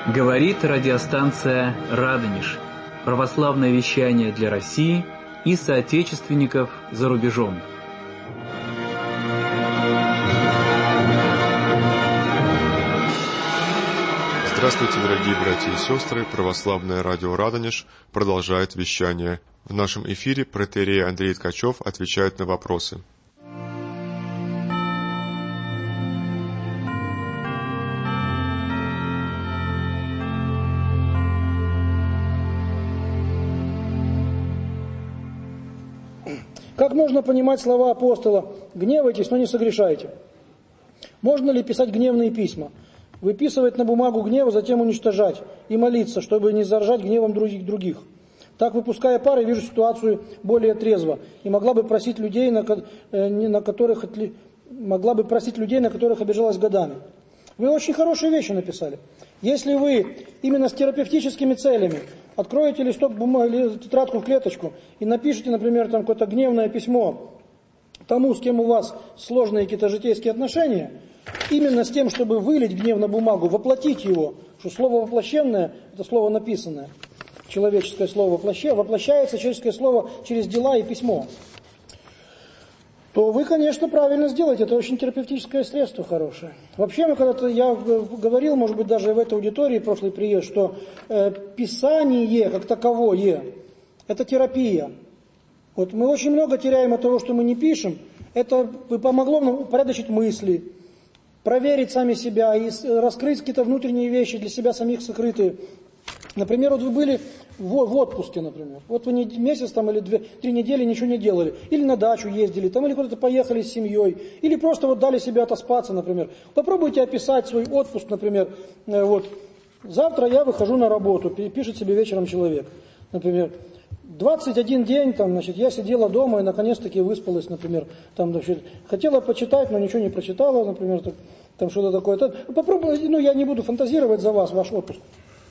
Говорит радиостанция «Радонеж». Православное вещание для России и соотечественников за рубежом. Здравствуйте, дорогие братья и сестры! Православное радио «Радонеж» продолжает вещание. В нашем эфире протоиерей Андрей Ткачев отвечает на вопросы. Как можно понимать слова апостола «гневайтесь, но не согрешайте»? Можно ли писать гневные письма? Выписывать на бумагу гнев, затем уничтожать и молиться, чтобы не заражать гневом других. Так, выпуская пар, я вижу ситуацию более трезво и могла бы просить людей, на которых обижалась годами. Вы очень хорошие вещи написали. Если вы именно с терапевтическими целями откроете листок бумаги или тетрадку в клеточку и напишите, например, там какое-то гневное письмо тому, с кем у вас сложные какие-то житейские отношения, именно с тем, чтобы вылить гнев на бумагу, воплотить его, что слово воплощенное – это слово написанное, человеческое слово воплощается человеческое слово через дела и письмо, то вы, конечно, правильно сделаете. Это очень терапевтическое средство хорошее. Вообще, я говорил, может быть, даже в этой аудитории прошлый приезд, что писание как таковое – это терапия. Вот мы очень много теряем от того, что мы не пишем. Это помогло нам упорядочить мысли, проверить сами себя и раскрыть какие-то внутренние вещи для себя самих сокрытые. Например, вот вы были в отпуске, например. Вот вы месяц там, или 2-3 недели ничего не делали. Или на дачу ездили, там, или куда-то поехали с семьей. Или просто вот дали себе отоспаться, например. Попробуйте описать свой отпуск, например. Вот, завтра я выхожу на работу, пишет себе вечером человек. Например, 21 день, там, значит, я сидела дома и наконец-таки выспалась, например. Там, значит, хотела почитать, но ничего не прочитала, например, там что-то такое. Попробуйте, я не буду фантазировать за вас, ваш отпуск.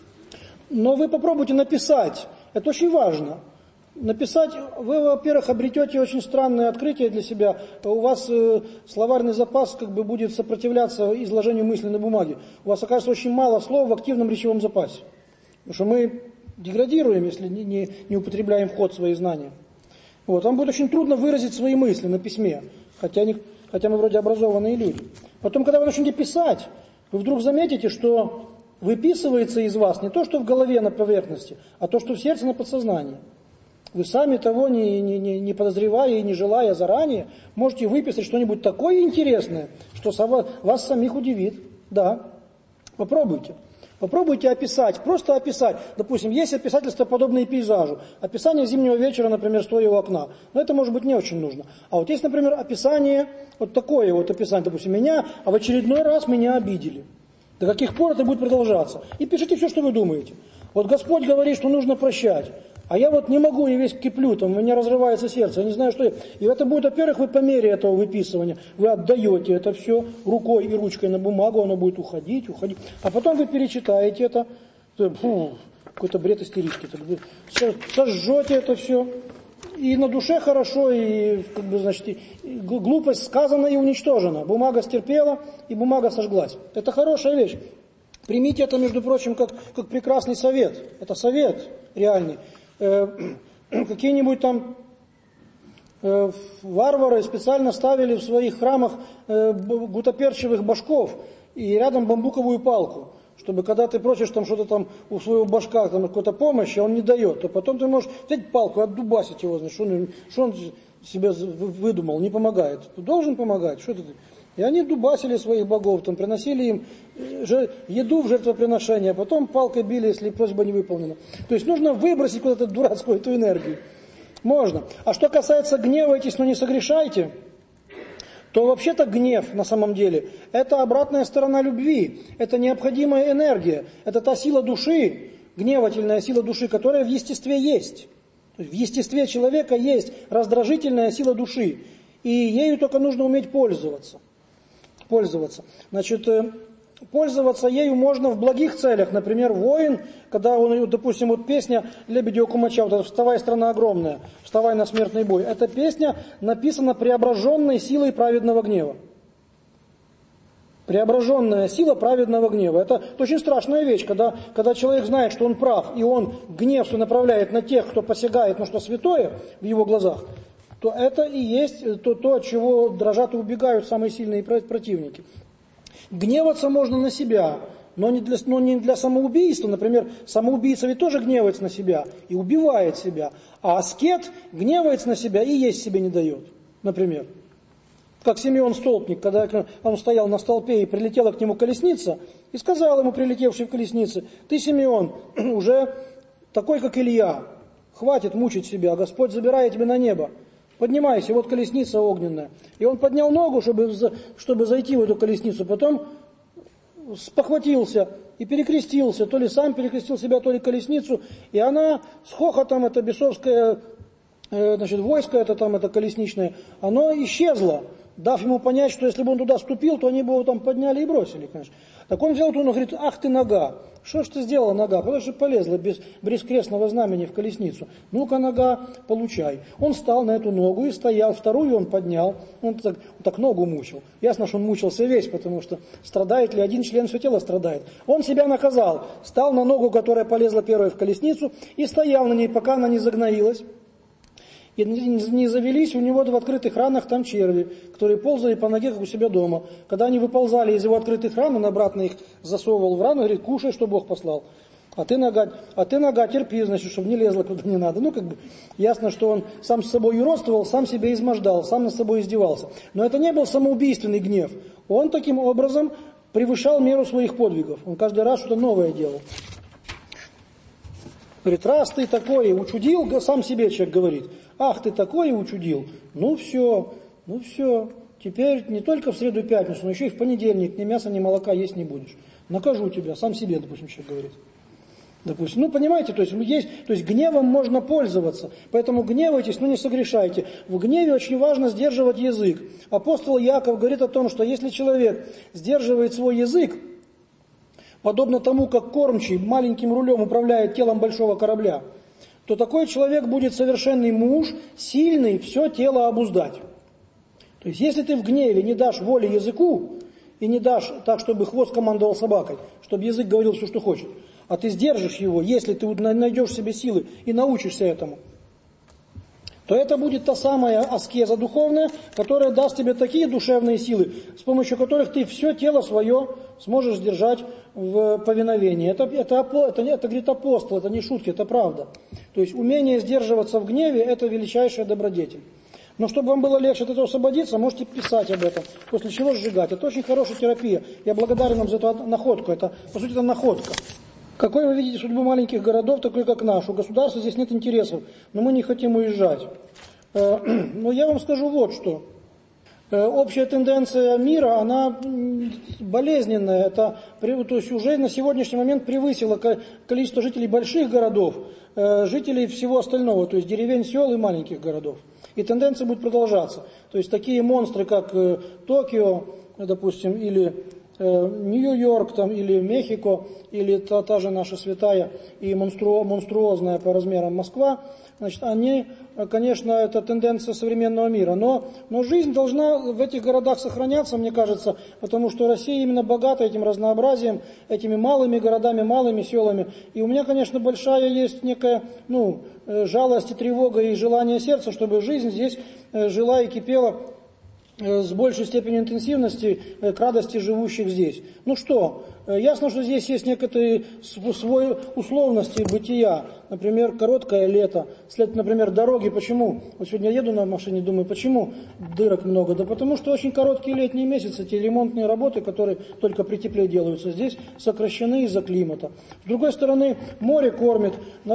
Но вы попробуйте написать, это очень важно. Написать, вы, во-первых, обретете очень странное открытие для себя, у вас словарный запас будет сопротивляться изложению мысли на бумаге. У вас окажется очень мало слов в активном речевом запасе. Потому что мы деградируем, если не употребляем в ход свои знания. Вот, вам будет очень трудно выразить свои мысли на письме, хотя мы вроде образованные люди. Потом, когда вы начнете писать, вы вдруг заметите, что выписывается из вас не то, что в голове на поверхности, а то, что в сердце на подсознании. Вы сами того не подозревая и не желая заранее, можете выписать что-нибудь такое интересное, что вас самих удивит. Да, попробуйте. Попробуйте описать, просто описать. Допустим, есть описательства, подобные пейзажу. Описание зимнего вечера, например, стоя у окна. Но это, может быть, не очень нужно. А вот есть, например, описание, вот такое вот описание, допустим, в очередной раз меня обидели. До каких пор это будет продолжаться? И пишите все, что вы думаете. Вот Господь говорит, что нужно прощать. А я вот не могу, я весь киплю, там, у меня разрывается сердце, я не знаю, что я. И это будет, во-первых, вы по мере этого выписывания, вы отдаете это все рукой и ручкой на бумагу, оно будет уходить. А потом вы перечитаете это, какой-то бред истерички, сожжете это все. И на душе хорошо, и глупость сказана и уничтожена. Бумага стерпела, и бумага сожглась. Это хорошая вещь. Примите это, между прочим, как прекрасный совет. Это совет реальный. Какие-нибудь там варвары специально ставили в своих храмах гутоперчивых башков и рядом бамбуковую палку, чтобы когда ты просишь там что-то там у своего башка, там какой-то помощи, он не дает, то потом ты можешь взять палку, отдубасить его, значит, что он себе выдумал, не помогает. Ты должен помогать, что ты. И они дубасили своих богов, там, приносили им еду в жертвоприношение, а потом палкой били, если просьба не выполнена. То есть нужно выбросить куда-то дурацкую эту энергию. Можно. А что касается гневайтесь, но не согрешайте, то вообще-то гнев на самом деле это обратная сторона любви, это необходимая энергия, это та сила души, гневательная сила души, которая в естестве есть. В естестве человека есть раздражительная сила души, и ею только нужно уметь пользоваться. Значит, пользоваться ею можно в благих целях. Например, воин, когда он, допустим, вот песня Лебедева Кумача, вот эта «Вставай, страна огромная», «Вставай на смертный бой», эта песня написана преображенной силой праведного гнева. Преображенная сила праведного гнева. Это очень страшная вещь, когда человек знает, что он прав, и он гнев свой направляет на тех, кто посягает на что святое в его глазах, то это и есть то, от чего дрожат и убегают самые сильные противники. Гневаться можно на себя, но не для самоубийства. Например, самоубийца ведь тоже гневается на себя и убивает себя, а аскет гневается на себя и есть себе не дает, например. Как Симеон Столпник, когда он стоял на столпе и прилетела к нему колесница, и сказал ему, прилетевший в колеснице: ты, Симеон, уже такой, как Илья, хватит мучить себя, Господь забирает тебя на небо, поднимайся, вот колесница огненная. И он поднял ногу, чтобы зайти в эту колесницу, потом спохватился и перекрестился, то ли сам перекрестил себя, то ли колесницу, и она с хохотом, это бесовское, войско, это колесничное, оно исчезло, дав ему понять, что если бы он туда ступил, то они бы его там подняли и бросили, конечно. Так он взял, он говорит: ах ты нога, что ж ты сделала, нога? Потому что полезла без крестного знамени в колесницу. Ну-ка, нога, получай. Он встал на эту ногу и стоял, вторую он поднял, он так ногу мучил. Ясно, что он мучился весь, потому что страдает ли один член, все тело страдает. Он себя наказал, встал на ногу, которая полезла первой в колесницу, и стоял на ней, пока она не загноилась. И не завелись у него в открытых ранах там черви, которые ползали по ноге, как у себя дома. Когда они выползали из его открытых ран, он обратно их засовывал в рану и говорит: кушай, что Бог послал. А ты нога, терпи, значит, чтобы не лезла куда не надо. Ясно, что он сам с собой юродствовал, сам себя измождал, сам над собой издевался. Но это не был самоубийственный гнев. Он таким образом превышал меру своих подвигов. Он каждый раз что-то новое делал. Говорит: раз ты такой учудил, сам себе человек говорит: ах, ты такой учудил, ну все, теперь не только в среду и пятницу, но еще и в понедельник ни мяса, ни молока есть не будешь. Накажу тебя, сам себе, допустим, человек говорит. Допустим, понимаете, то есть гневом можно пользоваться, поэтому гневайтесь, но не согрешайте. В гневе очень важно сдерживать язык. Апостол Яков говорит о том, что если человек сдерживает свой язык, подобно тому, как кормчий маленьким рулем управляет телом большого корабля, то такой человек будет совершенный муж, сильный все тело обуздать. То есть, если ты в гневе не дашь воли языку, и не дашь так, чтобы хвост командовал собакой, чтобы язык говорил все, что хочет, а ты сдержишь его, если ты найдешь в себе силы и научишься этому, то это будет та самая аскеза духовная, которая даст тебе такие душевные силы, с помощью которых ты все тело свое сможешь сдержать в повиновении. Это говорит апостол, это не шутки, это правда. То есть умение сдерживаться в гневе – это величайшая добродетель. Но чтобы вам было легче от этого освободиться, можете писать об этом, после чего сжигать. Это очень хорошая терапия. Я благодарен вам за эту находку. По сути, это находка. Какой вы видите судьбу маленьких городов, такой как наш? У государства здесь нет интересов, но мы не хотим уезжать. Но я вам скажу вот что. Общая тенденция мира, она болезненная. То есть уже на сегодняшний момент превысило количество жителей больших городов, жителей всего остального, то есть деревень, сел и маленьких городов. И тенденция будет продолжаться. То есть такие монстры, как Токио, допустим, или Нью-Йорк, или Мехико, или та же наша святая и монструозная по размерам Москва, значит, они, конечно, это тенденция современного мира. Но жизнь должна в этих городах сохраняться, мне кажется, потому что Россия именно богата этим разнообразием, этими малыми городами, малыми селами. И у меня, конечно, большая есть некая, жалость и тревога и желание сердца, чтобы жизнь здесь жила и кипела с большей степенью интенсивности к радости живущих здесь. Ясно, что здесь есть некоторые свои условности бытия. Например, короткое лето, например, дороги. Почему? Вот сегодня я еду на машине, думаю, почему дырок много? Да потому что очень короткие летние месяцы, те ремонтные работы, которые только при тепле делаются, здесь сокращены из-за климата. С другой стороны, море кормит,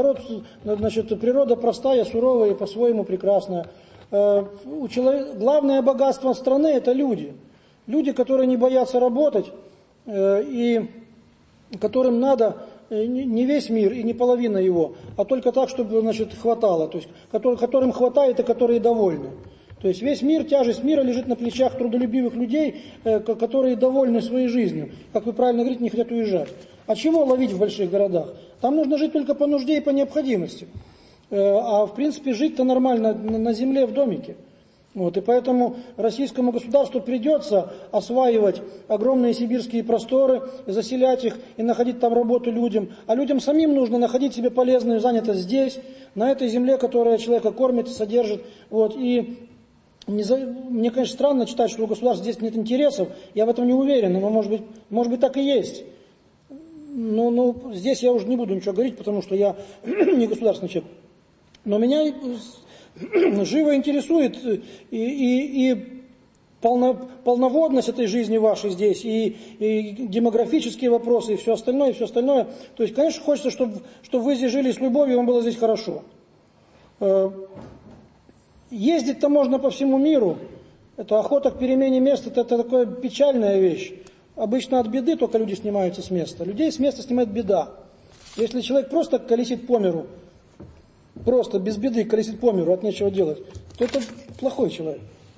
природа простая, суровая и по-своему прекрасная. Главное богатство страны – это люди. Люди, которые не боятся работать, и которым надо не весь мир и не половина его, а только так, чтобы хватало. То есть, которым хватает и которые довольны. То есть весь мир, тяжесть мира лежит на плечах трудолюбивых людей, которые довольны своей жизнью. Как вы правильно говорите, не хотят уезжать. А чего ловить в больших городах? Там нужно жить только по нужде и по необходимости. А в принципе жить-то нормально на земле в домике. Вот, и поэтому российскому государству придется осваивать огромные сибирские просторы, заселять их и находить там работу людям. А людям самим нужно находить себе полезную занятость здесь, на этой земле, которая человека кормит, содержит. Вот, и мне, конечно, странно читать, что у государства здесь нет интересов. Я в этом не уверен, но может быть так и есть. Но здесь я уже не буду ничего говорить, потому что я не государственный человек. Но меня живо интересует и полноводность этой жизни вашей здесь, и демографические вопросы, и все остальное, и все остальное. То есть, конечно, хочется, чтобы вы здесь жили с любовью, и вам было здесь хорошо. Ездить-то можно по всему миру. Это охота к перемене мест, это такая печальная вещь. Обычно от беды только люди снимаются с места. Людей с места снимает беда. Если человек просто колесит по миру, просто без беды колесит по миру, от нечего делать, то это плохой человек.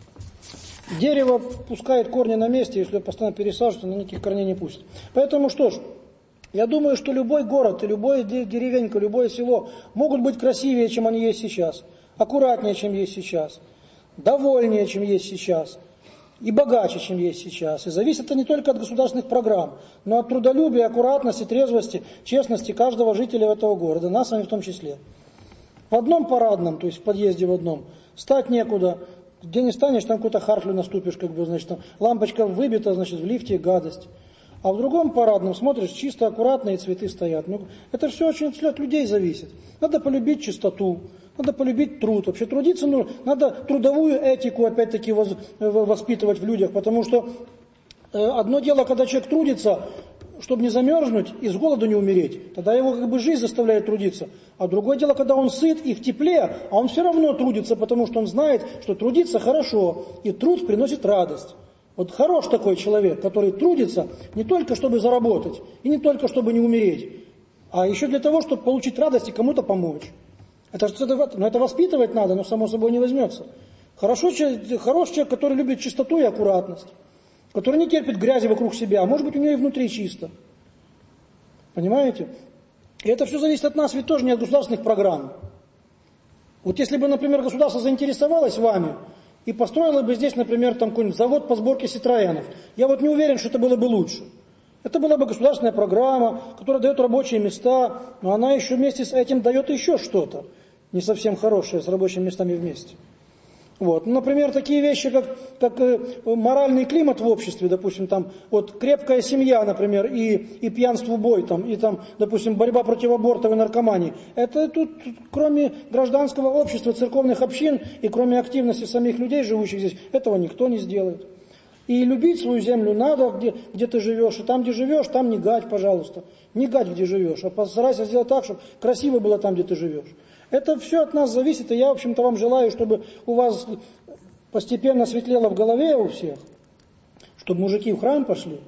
Дерево пускает корни на месте, если постоянно пересаживать, оно никаких корней не пустит. Поэтому что ж, я думаю, что любой город, любая деревенька, любое село могут быть красивее, чем они есть сейчас, аккуратнее, чем есть сейчас, довольнее, чем есть сейчас, и богаче, чем есть сейчас. И зависит это не только от государственных программ, но от трудолюбия, аккуратности, трезвости, честности каждого жителя этого города, нас с вами в том числе. В одном парадном, то есть в подъезде в одном, стать некуда, где не станешь, там какую-то харфлю наступишь, значит, там лампочка выбита, значит, в лифте гадость. А в другом парадном смотришь, чисто, аккуратно, и цветы стоят. Это все очень от людей зависит. Надо полюбить чистоту, надо полюбить труд. Вообще трудиться нужно, надо трудовую этику опять-таки воспитывать в людях, потому что одно дело, когда человек трудится, чтобы не замерзнуть и с голоду не умереть, тогда его жизнь заставляет трудиться. А другое дело, когда он сыт и в тепле, а он все равно трудится, потому что он знает, что трудиться хорошо, и труд приносит радость. Вот хорош такой человек, который трудится не только чтобы заработать, и не только чтобы не умереть, а еще для того, чтобы получить радость и кому-то помочь. Это воспитывать надо, но само собой не возьмется. Хороший человек, который любит чистоту и аккуратность, который не терпит грязи вокруг себя, а может быть у него и внутри чисто. Понимаете? И это все зависит от нас, ведь тоже не от государственных программ. Вот если бы, например, государство заинтересовалось вами и построило бы здесь, например, там какой-нибудь завод по сборке Citroёnов, я вот не уверен, что это было бы лучше. Это была бы государственная программа, которая дает рабочие места, но она еще вместе с этим дает еще что-то не совсем хорошее с рабочими местами вместе. Вот. Например, такие вещи, как моральный климат в обществе, допустим, там, вот крепкая семья, например, и пьянство, бой, там, и там, допустим, борьба против абортов и наркомании. Это тут, кроме гражданского общества, церковных общин и кроме активности самих людей, живущих здесь, этого никто не сделает. И любить свою землю надо, где ты живешь, и там, где живешь, там не гадь, пожалуйста. Не гадь, где живешь, а постарайся сделать так, чтобы красиво было там, где ты живешь. Это все от нас зависит, и я, в общем-то, вам желаю, чтобы у вас постепенно светлело в голове у всех, чтобы мужики в храм пошли,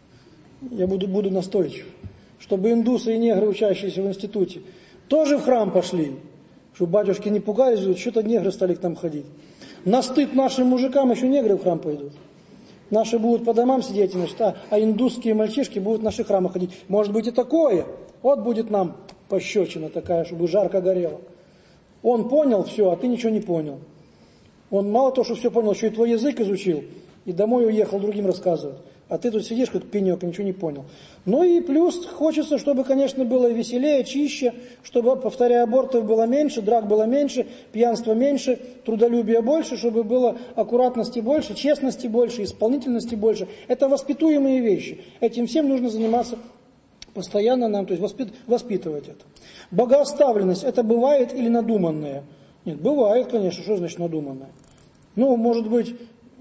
я буду настойчив, чтобы индусы и негры, учащиеся в институте, тоже в храм пошли, чтобы батюшки не пугались, что-то негры стали к нам ходить. На стыд нашим мужикам еще негры в храм пойдут. Наши будут по домам сидеть, значит, а индусские мальчишки будут в наши храмы ходить. Может быть и такое. Вот будет нам пощечина такая, чтобы жарко горело. Он понял все, а ты ничего не понял. Он мало того, что все понял, еще и твой язык изучил, и домой уехал другим рассказывать. А ты тут сидишь как пенек и ничего не понял. Ну и плюс хочется, чтобы, конечно, было веселее, чище, чтобы, повторяю, абортов было меньше, драк было меньше, пьянства меньше, трудолюбия больше, чтобы было аккуратности больше, честности больше, исполнительности больше. Это воспитуемые вещи. Этим всем нужно заниматься постоянно нам, то есть воспитывать это. Богооставленность, это бывает или надуманное? Нет, бывает, конечно, что значит надуманное? Ну, может быть,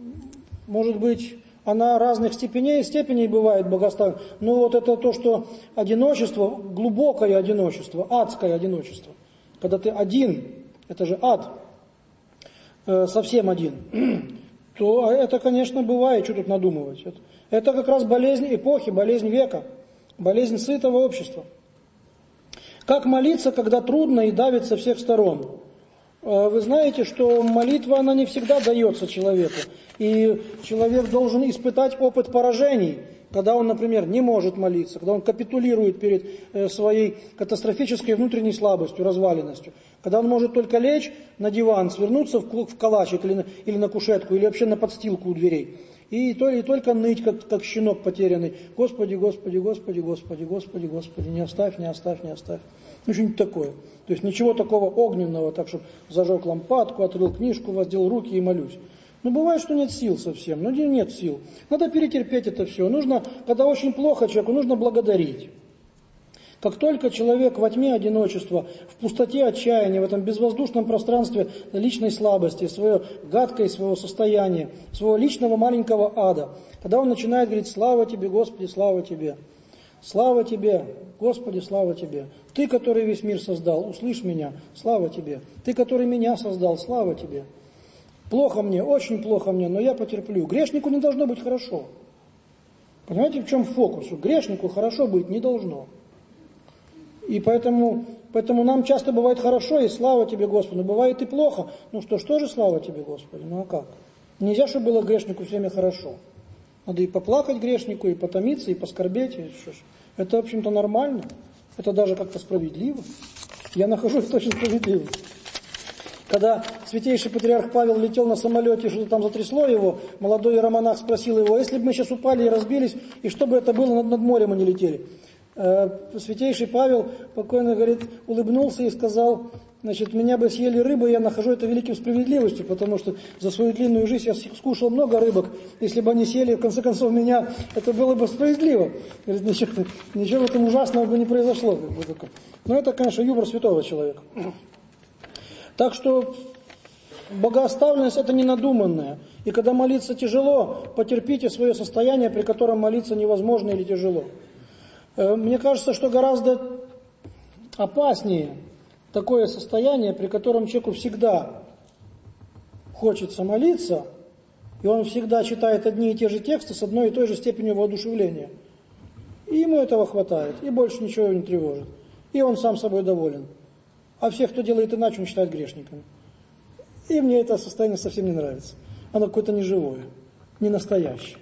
она разных степеней бывает богооставленность. Но вот это то, что одиночество, глубокое одиночество, адское одиночество. Когда ты один, это же ад, совсем один, то это, конечно, бывает, что тут надумывать. Это как раз болезнь эпохи, болезнь века, болезнь сытого общества. Как молиться, когда трудно и давит со всех сторон? Вы знаете, что молитва, она не всегда дается человеку. И человек должен испытать опыт поражений. когда он, например, не может молиться, когда он капитулирует перед своей катастрофической внутренней слабостью, разваленностью, когда он может только лечь на диван, свернуться в калачик или на кушетку, или вообще на подстилку у дверей, и только ныть, как щенок потерянный. Господи, Господи, Господи, Господи, Господи, Господи, не оставь, не оставь, не оставь. Ну, что-нибудь такое. То есть ничего такого огненного, так, чтобы зажег лампадку, открыл книжку, воздел руки и молюсь. Ну, бывает, что нет сил совсем, но нет сил. Надо перетерпеть это все. Нужно, когда очень плохо человеку, нужно благодарить. Как только человек во тьме одиночества, в пустоте отчаяния, в этом безвоздушном пространстве личной слабости, своего гадкое своего состояния, своего личного маленького ада, когда он начинает говорить: слава тебе, Господи, слава тебе, слава тебе, Господи, слава тебе. Ты, который весь мир создал, услышь меня, слава тебе. Ты, который меня создал, слава тебе. Плохо мне, очень плохо мне, но я потерплю. Грешнику не должно быть хорошо. Понимаете, в чем фокус? Грешнику хорошо быть не должно. И поэтому нам часто бывает хорошо, и слава тебе, Господи, но бывает и плохо. Ну что же слава тебе, Господи, ну а как? Нельзя, чтобы было грешнику все время хорошо. Надо и поплакать грешнику, и потомиться, и поскорбеть. Это, в общем-то, нормально. Это даже как-то справедливо. Я нахожу это очень справедливым. Когда святейший патриарх Павел летел на самолете, что-то там затрясло его, молодой иеромонах спросил его: если бы мы сейчас упали и разбились, и что бы это было, над морем они летели? Святейший Павел покойно, говорит, улыбнулся и сказал: значит, меня бы съели рыбы, я нахожу это великим справедливостью, потому что за свою длинную жизнь я скушал много рыбок, если бы они съели, в конце концов, меня, это было бы справедливо. Говорит, ничего в этом ужасного бы не произошло. Но это, конечно, юмор святого человека. Так что богооставленность это не надуманное. И когда молиться тяжело, потерпите свое состояние, при котором молиться невозможно или тяжело. Мне кажется, что гораздо опаснее такое состояние, при котором человеку всегда хочется молиться, и он всегда читает одни и те же тексты с одной и той же степенью воодушевления. И ему этого хватает, и больше ничего его не тревожит. И он сам собой доволен. А всех, кто делает иначе, он считает грешниками. И мне это состояние совсем не нравится. Оно какое-то неживое, не настоящее.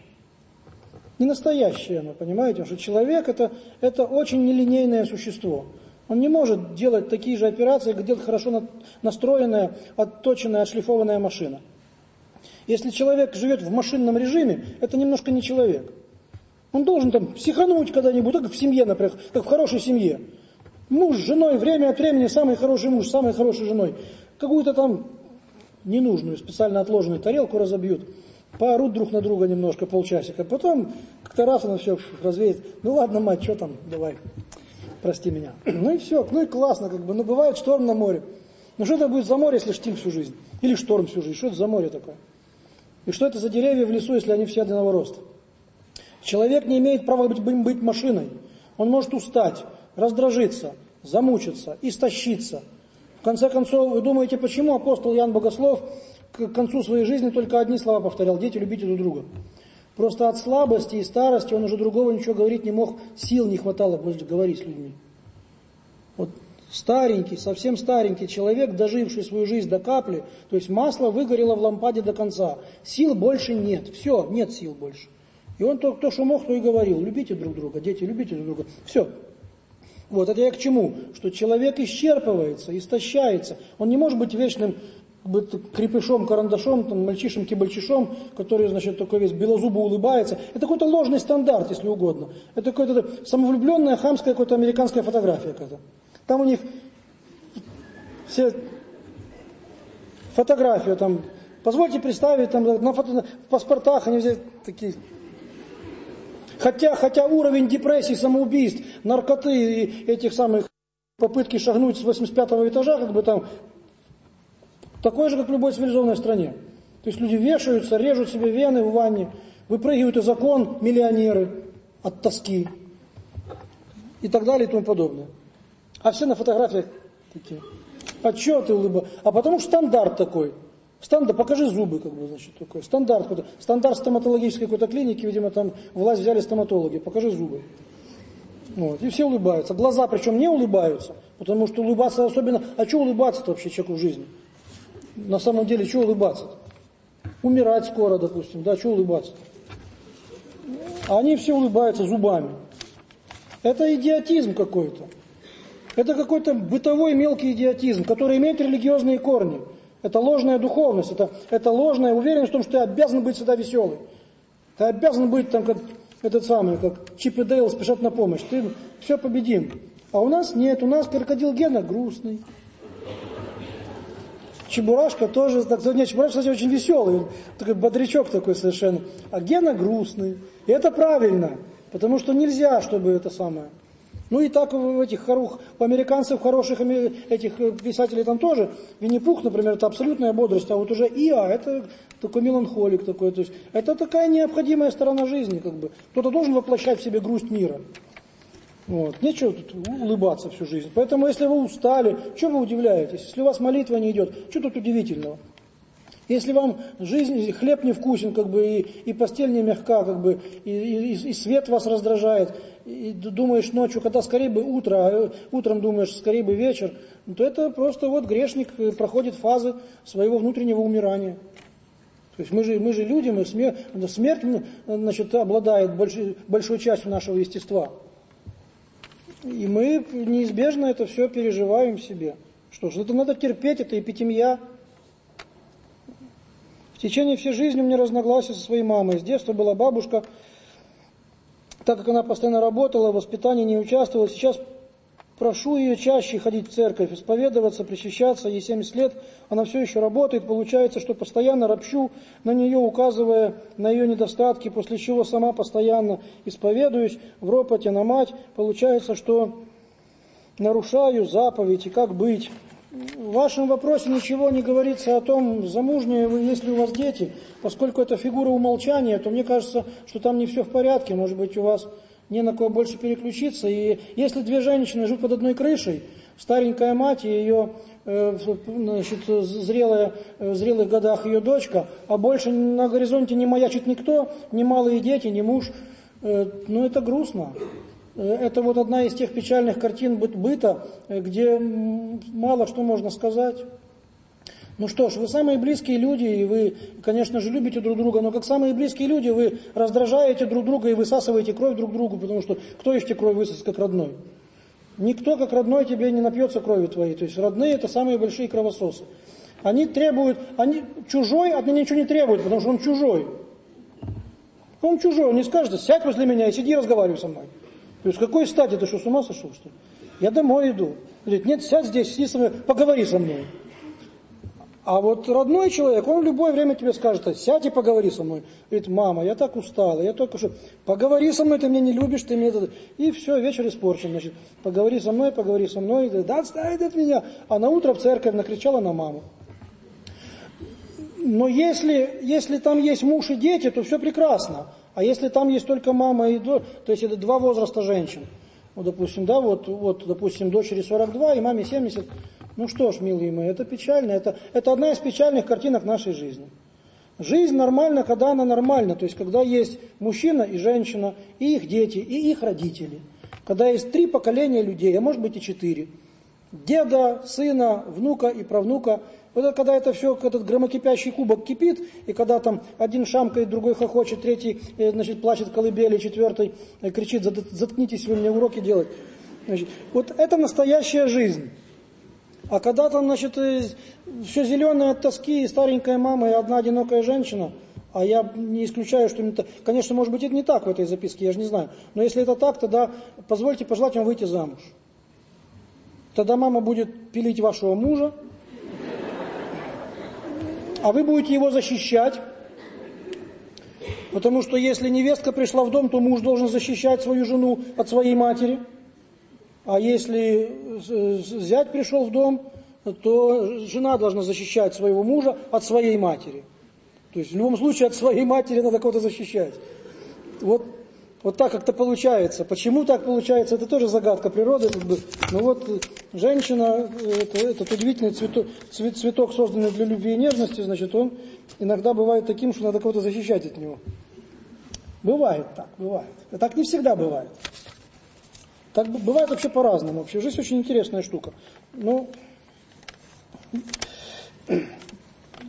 Не настоящее оно, понимаете? Потому что человек это очень нелинейное существо. Он не может делать такие же операции, как делает хорошо настроенная, отточенная, отшлифованная машина. Если человек живет в машинном режиме, это немножко не человек. Он должен там психануть когда-нибудь, как в семье, например, как в хорошей семье. Муж с женой, время от времени самый хороший муж, с самой хорошей женой. Какую-то там ненужную, специально отложенную тарелку разобьют, поорут друг на друга немножко, полчасика. Потом как-то раз оно все развеет. Ну ладно, мать, что там, давай, прости меня. Ну и все, ну и классно как бы. Но бывает шторм на море. Ну что это будет за море, если штиль всю жизнь? Или шторм всю жизнь? Что это за море такое? И что это за деревья в лесу, если они все одинакового роста? Человек не имеет права быть машиной. Он может устать, раздражиться, замучиться, истощиться. В конце концов, вы думаете, почему апостол Иоанн Богослов к концу своей жизни только одни слова повторял: дети, любите друг друга. Просто от слабости и старости он уже другого ничего говорить не мог, сил не хватало говорить с людьми. Вот старенький, совсем старенький человек, доживший свою жизнь до капли, то есть масло выгорело в лампаде до конца, сил больше нет, все, нет сил больше. И он то, что мог, то и говорил: любите друг друга, дети, любите друг друга. Все. Вот это я к чему? Что человек исчерпывается, истощается. Он не может быть вечным крепышом, карандашом, там, мальчишем-кибальчишом, который, значит, такой весь белозубо улыбается. Это какой-то ложный стандарт, если угодно. Это какая-то самовлюбленная, хамская, какая-то американская фотография какая-то. Там у них все фотографии, там, позвольте представить, там, в паспортах они все такие... Хотя уровень депрессии, самоубийств, наркоты и этих самых попытки шагнуть с 85-го этажа, как бы там, такой же, как в любой цивилизованной стране. То есть люди вешаются, режут себе вены в ванне, выпрыгивают из окон миллионеры от тоски и так далее и тому подобное. А все на фотографиях такие. А что ты улыбаешься? А потому что стандарт такой. Покажи зубы, как бы, значит, такой. Стандарт какой-то. Стандарт стоматологической какой-то клиники, видимо, там власть взяли стоматологи. Покажи зубы. Вот. И все улыбаются. Глаза причем не улыбаются, потому что улыбаться особенно... А что улыбаться-то вообще человеку в жизни? На самом деле, что улыбаться-то? Умирать скоро, допустим, да, что улыбаться? а они все улыбаются зубами. Это идиотизм какой-то. Это какой-то бытовой мелкий идиотизм, который имеет религиозные корни. Это ложная духовность, это ложная уверенность в том, что ты обязан быть всегда веселый. Ты обязан быть там, как этот самый, как Чип и Дейл спешат на помощь. Ты все победим. А у нас нет, у нас крокодил Гена грустный. Чебурашка тоже, нет, Чебурашка, кстати, очень веселый, такой бодрячок такой совершенно. А Гена грустный. И это правильно, потому что нельзя, чтобы это самое. Ну и так у этих у американцев хороших этих писателей там тоже. Винни-Пух, например, это абсолютная бодрость, а вот уже Иа, это такой меланхолик такой. То есть это такая необходимая сторона жизни, как бы. Кто-то должен воплощать в себе грусть мира. Вот. Нечего тут улыбаться всю жизнь. Поэтому, если вы устали, что вы удивляетесь? Если у вас молитва не идет, что тут удивительного? Если вам жизнь, хлеб невкусен, как бы, и постель не мягка, как бы, и свет вас раздражает, и думаешь ночью, когда скорее бы утро, а утром думаешь, скорее бы вечер, то это просто вот грешник проходит фазы своего внутреннего умирания. То есть мы же люди, смерть, значит, обладает большой частью нашего естества. И мы неизбежно это все переживаем в себе. Что ж, это надо терпеть, это эпитемия. В течение всей жизни у меня разногласия со своей мамой. С детства была бабушка, так как она постоянно работала, в воспитании не участвовала. Сейчас прошу ее чаще ходить в церковь, исповедоваться, причащаться. Ей 70 лет, она все еще работает. Получается, что постоянно ропщу на нее, указывая на ее недостатки, после чего сама постоянно исповедуюсь в ропоте на мать. Получается, что нарушаю заповедь, и как быть? В вашем вопросе ничего не говорится о том, замужние вы, если у вас дети. Поскольку это фигура умолчания, то мне кажется, что там не все в порядке. Может быть, у вас не на кого больше переключиться. И если две женщины живут под одной крышей, старенькая мать и ее значит, в зрелых годах ее дочка, а больше на горизонте не маячит никто, ни малые дети, ни муж, ну это грустно. Это вот одна из тех печальных картин быта, где мало что можно сказать. Ну что ж, вы самые близкие люди, и вы, конечно же, любите друг друга, но как самые близкие люди вы раздражаете друг друга и высасываете кровь друг другу, потому что кто еще кровь высосет, как родной? Никто, как родной, тебе не напьется крови твоей. То есть родные – это самые большие кровососы. Они чужой от меня ничего не требует, потому что он чужой. Он чужой, он не скажет: сядь возле меня и сиди и разговаривай со мной. То есть, с какой стати, ты что, с ума сошел, что ли? Я домой иду. Говорит: нет, сядь здесь, сиди со мной, поговори со мной. А вот родной человек, он в любое время тебе скажет: сядь и поговори со мной. Говорит: мама, я так устала, я только что... Поговори со мной, ты меня не любишь, ты мне... И все, вечер испорчен, значит. Поговори со мной, да отставит от меня. А на утро в церковь накричала на маму. Но если там есть муж и дети, то все прекрасно. А если там есть только мама и дочь, то есть это два возраста женщин. Вот, допустим, да, допустим, дочери 42 и маме 70. Ну что ж, милые мои, это печально. Это одна из печальных картинок нашей жизни. Жизнь нормальна, когда она нормальна. То есть, когда есть мужчина и женщина, и их дети, и их родители. Когда есть 3 поколения людей, а может быть и 4. Деда, сына, внука и правнука. Вот когда это все, этот громокипящий кубок кипит, и когда там один шамкает, другой хохочет, третий, значит, плачет в колыбели, 4-й кричит: заткнитесь, вы мне уроки делать. Значит, вот это настоящая жизнь. А когда там, значит, все зеленое от тоски, и старенькая мама, и одна одинокая женщина, а я не исключаю, что... Конечно, может быть, это не так в этой записке, я же не знаю. Но если это так, тогда позвольте пожелать вам выйти замуж. Тогда мама будет пилить вашего мужа, а вы будете его защищать. Потому что если невестка пришла в дом, то муж должен защищать свою жену от своей матери. А если зять пришел в дом, то жена должна защищать своего мужа от своей матери. То есть в любом случае от своей матери надо кого-то защищать. Вот так как-то получается. Почему так получается, это тоже загадка природы. Но вот женщина, этот удивительный цветок, созданный для любви и нежности, значит, он иногда бывает таким, что надо кого-то защищать от него. Бывает так, бывает. А так не всегда бывает. Так бывает вообще по-разному. Вообще жизнь очень интересная штука. Ну,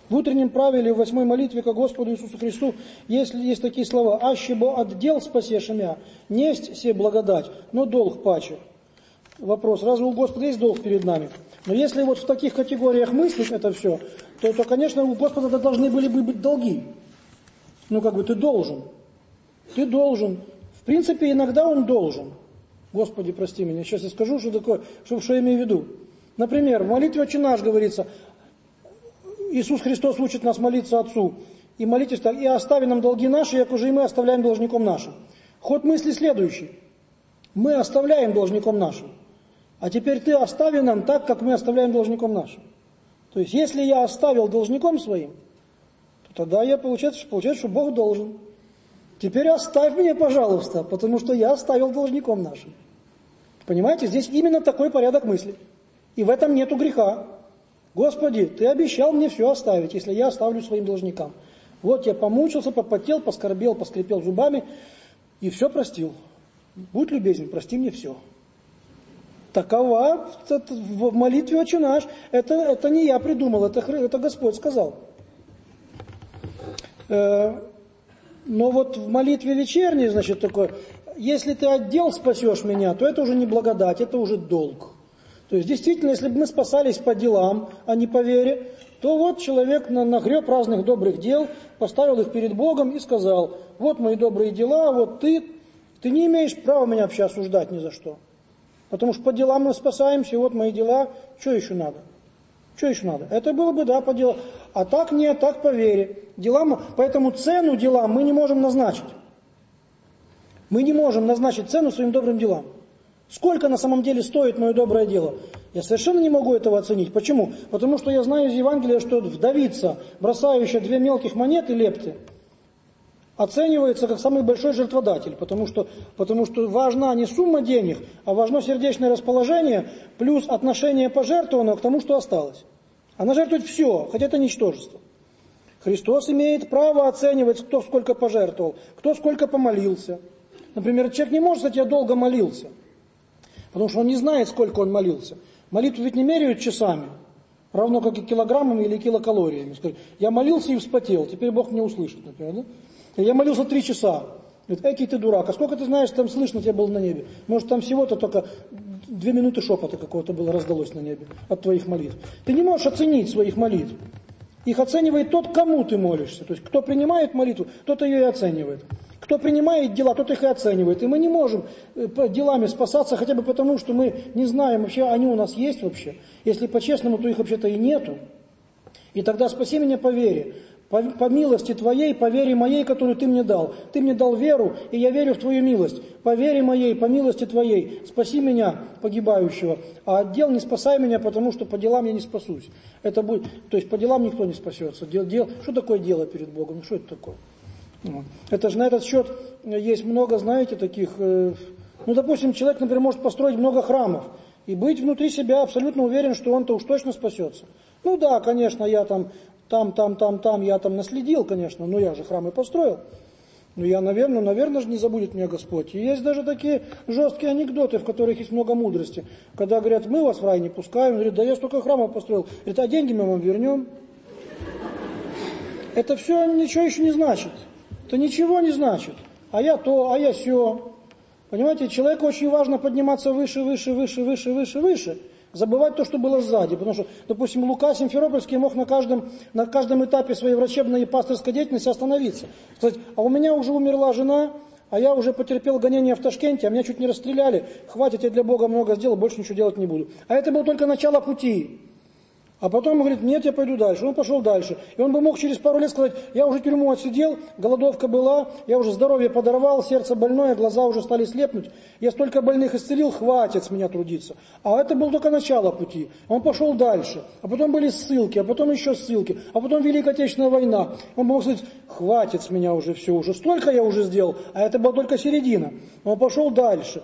В утреннем правиле, в 8 молитве ко Господу Иисусу Христу есть такие слова: «Аще бо от дел спасешь мя, несть се благодать, но долг паче». Вопрос: разве у Господа есть долг перед нами? Но если вот в таких категориях мыслить это все, то конечно, у Господа должны были бы быть долги. Ты должен. Ты должен. В принципе, иногда Он должен. Господи, прости меня. Сейчас я скажу, что такое, что я имею в виду. Например, в молитве «Отче наш» говорится, Иисус Христос учит нас молиться Отцу. И молитесь так: «И остави нам долги наши, як уже и мы оставляем должником нашим». Ход мысли следующий. Мы оставляем должником нашим. А теперь ты остави нам так, как мы оставляем должником нашим. То есть, если я оставил должником своим, то тогда получается, что Бог должен. Теперь оставь меня, пожалуйста, потому что я оставил должником нашим. Понимаете, здесь именно такой порядок мысли. И в этом нету греха. Господи, ты обещал мне все оставить, если я оставлю своим должникам. Вот я помучился, попотел, поскорбел, поскрипел зубами и все простил. Будь любезен, прости мне все. Такова в молитве «Отче наш». Это не я придумал, это Господь сказал. Но вот в молитве вечерней, значит, такое: если ты от дел спасешь меня, то это уже не благодать, это уже долг. То есть, действительно, если бы мы спасались по делам, а не по вере, то вот человек нагреб разных добрых дел, поставил их перед Богом и сказал: вот мои добрые дела, вот ты не имеешь права меня вообще осуждать ни за что. Потому что по делам мы спасаемся, вот мои дела, что еще надо? Что еще надо? Это было бы, да, по делам. А так нет, так по вере. Поэтому цену делам мы не можем назначить. Мы не можем назначить цену своим добрым делам. Сколько на самом деле стоит мое доброе дело? Я совершенно не могу этого оценить. Почему? Потому что я знаю из Евангелия, что вдовица, бросающая 2 мелких монеты, лепты, оценивается как самый большой жертводатель, потому что важна не сумма денег, а важно сердечное расположение плюс отношение пожертвованного к тому, что осталось. Она жертвует все, хотя это ничтожество. Христос имеет право оценивать, кто сколько пожертвовал, кто сколько помолился. Например, человек не может сказать: я долго молился, потому что он не знает, сколько он молился. Молитву ведь не меряют часами, равно как и килограммами или килокалориями. Скажет: я молился и вспотел, теперь Бог меня услышит, например, да? Я молился 3 часа. Говорит: экий ты дурак, а сколько ты знаешь, там слышно тебя было на небе? Может, там всего-то только 2 минуты шепота какого-то было раздалось на небе от твоих молитв. Ты не можешь оценить своих молитв. Их оценивает тот, кому ты молишься. То есть, кто принимает молитву, тот ее и оценивает. Кто принимает дела, тот их и оценивает. И мы не можем делами спасаться хотя бы потому, что мы не знаем, вообще они у нас есть вообще. Если по-честному, то их вообще-то и нету. И тогда спаси меня по вере. По милости Твоей, по вере моей, которую Ты мне дал. Ты мне дал веру, и я верю в Твою милость. По вере моей, по милости Твоей, спаси меня, погибающего. А от дел не спасай меня, потому что по делам я не спасусь. То есть по делам никто не спасется. Что такое дело перед Богом? Что это такое? Это же на этот счет есть много, знаете, таких... допустим, человек, например, может построить много храмов и быть внутри себя абсолютно уверен, что он-то уж точно спасется. Да, конечно, я там я там наследил, конечно, но я же храмы построил. Но я, наверное же не забудет меня Господь. И есть даже такие жесткие анекдоты, в которых есть много мудрости. Когда говорят: мы вас в рай не пускаем, говорят: да я столько храмов построил. Говорят: а деньги мы вам вернем. Это все ничего еще не значит. Это ничего не значит. А я то, а я сё. Понимаете, человеку очень важно подниматься выше. Забывать то, что было сзади. Потому что, допустим, Лука Симферопольский мог на каждом этапе своей врачебной и пасторской деятельности остановиться. Сказать: а у меня уже умерла жена, а я уже потерпел гонение в Ташкенте, а меня чуть не расстреляли, хватит, я для Бога много сделал, больше ничего делать не буду. А это было только начало пути. А потом он говорит: нет, я пойду дальше. Он пошел дальше. И он бы мог через пару лет сказать: я уже тюрьму отсидел, голодовка была, я уже здоровье подорвал, сердце больное, глаза уже стали слепнуть, я столько больных исцелил, хватит с меня трудиться. А это было только начало пути. Он пошел дальше. А потом были ссылки, а потом еще ссылки, а потом Великая Отечественная война. Он бы мог сказать: хватит с меня уже все, уже столько я уже сделал, а это была только середина. Он пошел дальше.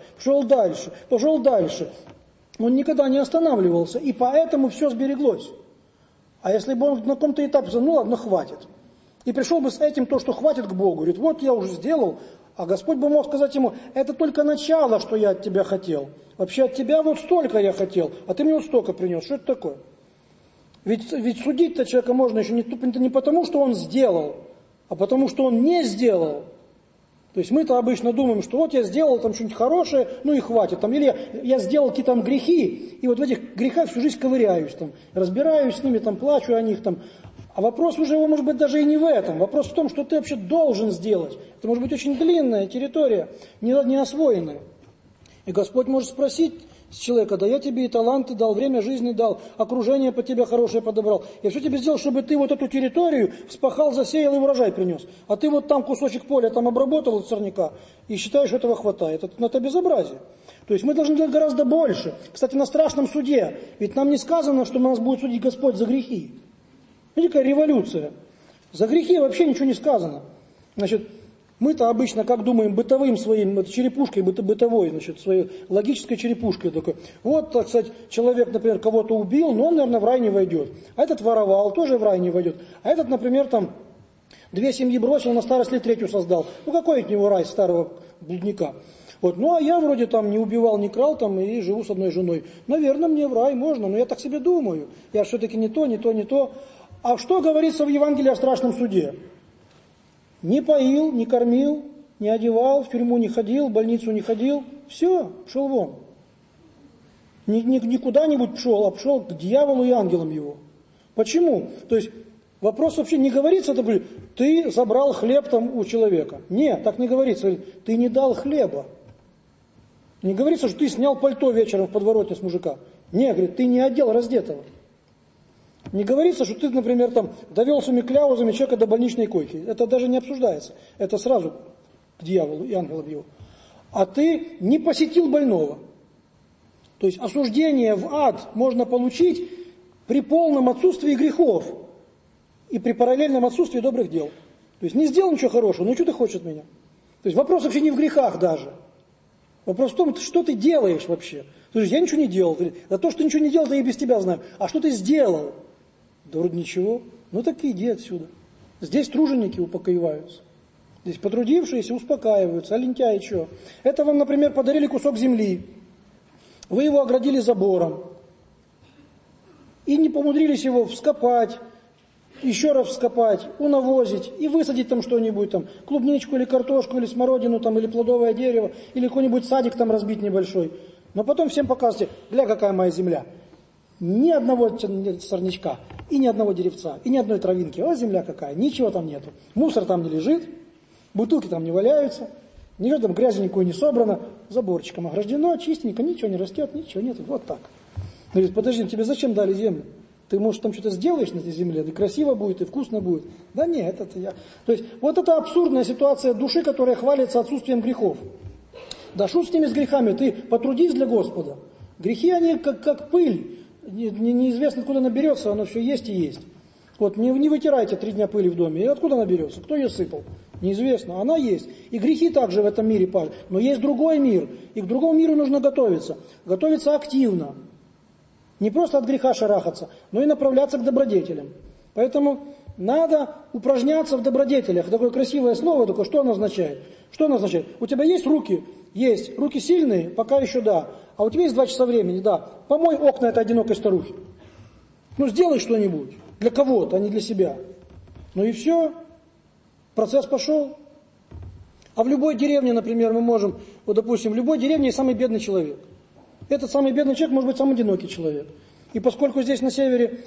Он никогда не останавливался, и поэтому все сбереглось. А если бы он на каком-то этапе сказал: ладно, хватит. И пришел бы с этим то, что хватит, к Богу. Говорит: вот я уже сделал. А Господь бы мог сказать ему: это только начало, что я от тебя хотел. Вообще от тебя вот столько я хотел, а ты мне вот столько принес. Что это такое? Ведь судить-то человека можно еще не потому, что он сделал, а потому, что он не сделал. То есть мы-то обычно думаем, что вот я сделал там что-нибудь хорошее, ну и хватит. Там, или я сделал какие-то там грехи, и вот в этих грехах всю жизнь ковыряюсь, там, разбираюсь с ними, там, плачу о них. Там. А вопрос уже, может быть, даже и не в этом. Вопрос в том, что ты вообще должен сделать. Это может быть очень длинная территория, не освоенная. И Господь может спросить с человека: да я тебе и таланты дал, время жизни дал, окружение под тебя хорошее подобрал. Я все тебе сделал, чтобы ты вот эту территорию вспахал, засеял и урожай принес. А ты вот там кусочек поля там обработал от сорняка и считаешь, что этого хватает. Это безобразие. То есть мы должны делать гораздо больше. Кстати, на страшном суде. Ведь нам не сказано, что нас будет судить Господь за грехи. Видите, какая революция. За грехи вообще ничего не сказано. Значит, мы-то обычно, как думаем, бытовым своим, черепушкой бытовой, значит, своей логической черепушкой такой. Вот, так сказать, человек, например, кого-то убил, но он, наверное, в рай не войдет. А этот воровал, тоже в рай не войдет. А этот, например, там 2 семьи бросил, на старость лет 3 создал. Ну какой от него рай старого блудника? Вот, ну а я вроде там не убивал, не крал там и живу с одной женой. Наверное, мне в рай можно, но я так себе думаю. Я все-таки не то. А что говорится в Евангелии о страшном суде? Не поил, не кормил, не одевал, в тюрьму не ходил, в больницу не ходил. Все, пошел вон. Не куда-нибудь пошел, а пошел к дьяволу и ангелам его. Почему? То есть вопрос вообще не говорится, ты забрал хлеб там у человека. Нет, так не говорится. Ты не дал хлеба. Не говорится, что ты снял пальто вечером в подворотне с мужика. Нет, говорит, ты не одел раздетого. Не говорится, что ты, например, там довел своими кляузами человека до больничной койки. Это даже не обсуждается. Это сразу к дьяволу и ангелам его. А ты не посетил больного. То есть осуждение в ад можно получить при полном отсутствии грехов и при параллельном отсутствии добрых дел. То есть не сделал ничего хорошего, ну что ты хочешь от меня? То есть вопрос вообще не в грехах даже. Вопрос в том, что ты делаешь вообще. То есть я ничего не делал. Да то, что ты ничего не делал, я и без тебя знаю. А что ты сделал? Да вроде ничего. Ну так и иди отсюда. Здесь труженики упокоиваются. Здесь потрудившиеся успокаиваются. А лентяи что? Это вам, например, подарили кусок земли. Вы его оградили забором. И не помудрились его вскопать, еще раз вскопать, унавозить и высадить там что-нибудь, там, клубничку или картошку, или смородину, там, или плодовое дерево, или какой-нибудь садик там разбить небольшой. Но потом всем показывайте: гля, какая моя земля. Ни одного сорнячка, и ни одного деревца, и ни одной травинки. А земля какая, ничего там нету. Мусор там не лежит, бутылки там не валяются, ничего там грязи никакой не собрано, заборчиком ограждено, чистенько, ничего не растет, ничего нету. Вот так. Говорит: подожди, тебе зачем дали землю? Ты, может, там что-то сделаешь на этой земле, и красиво будет, и вкусно будет. Да нет, это я. То есть вот это абсурдная ситуация души, которая хвалится отсутствием грехов. Да шут с ними, с грехами, ты потрудись для Господа. Грехи, они как пыль. Неизвестно, откуда наберется, оно все есть и есть. Вот не вытирайте 3 дня пыли в доме. И откуда наберется? Кто ее сыпал? Неизвестно. Она есть. И грехи также в этом мире падают. Но есть другой мир. И к другому миру нужно готовиться. Готовиться активно. Не просто от греха шарахаться, но и направляться к добродетелям. Поэтому надо упражняться в добродетелях. Такое красивое слово, такое, что оно означает? Что оно означает? У тебя есть руки? Есть. Руки сильные? Пока еще да. А у тебя есть 2 часа времени? Да. Помой окна этой одинокой старухи. Ну, сделай что-нибудь. Для кого-то, а не для себя. Ну и все. Процесс пошел. А в любой деревне, например, мы можем, вот допустим, в любой деревне есть самый бедный человек. Этот самый бедный человек может быть самый одинокий человек. И поскольку здесь на севере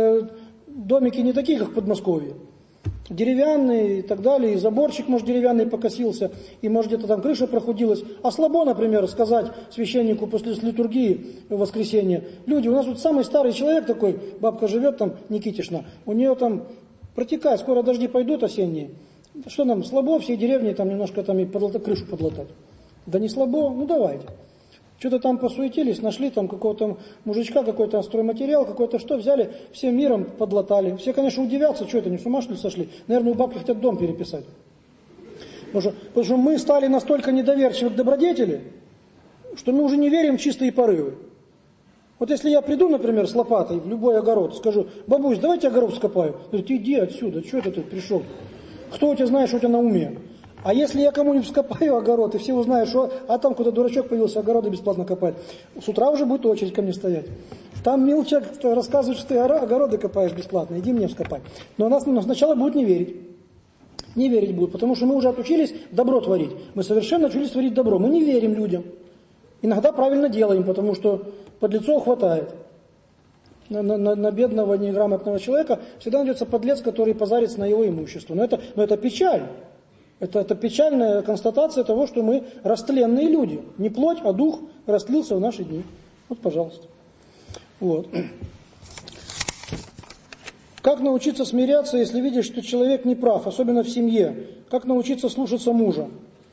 домики не такие, как в Подмосковье, деревянные и так далее, и заборчик, может, деревянный покосился, и, может, где-то там крыша прохудилась. А слабо, например, сказать священнику после литургии в воскресенье: люди, у нас вот самый старый человек такой, бабка живет там, Никитишна, у нее там протекает, скоро дожди пойдут осенние. Что нам, слабо всей деревне там немножко там и крышу подлатать? Да не слабо, ну давайте. Что-то там посуетились, нашли там какого-то мужичка, какой-то стройматериал, какой-то что, взяли, всем миром подлатали. Все, конечно, удивятся, что это, не с ума что ли сошли? Наверное, у бабки хотят дом переписать. Потому что мы стали настолько недоверчивы к добродетели, что мы уже не верим в чистые порывы. Вот если я приду, например, с лопатой в любой огород, скажу: бабусь, давайте огород вскопаю. Говорит: иди отсюда, что это ты пришел? Кто у тебя знает, что у тебя на уме? А если я кому-нибудь вскопаю огород, и все узнают, что там куда-то дурачок появился, огороды бесплатно копать, с утра уже будет очередь ко мне стоять. Там мил человек рассказывает, что ты огороды копаешь бесплатно, иди мне вскопай. Но нас сначала будут не верить. Не верить будут, потому что мы уже отучились добро творить. Мы совершенно отучились творить добро. Мы не верим людям. Иногда правильно делаем, потому что подлецов хватает. На бедного, неграмотного человека всегда найдется подлец, который позарится на его имущество. Но это печаль. Это печальная констатация того, что мы растленные люди. Не плоть, а дух растлился в наши дни. Вот, пожалуйста. Вот. Как научиться смиряться, если видишь, что человек не прав, особенно в семье? Как научиться слушаться мужа?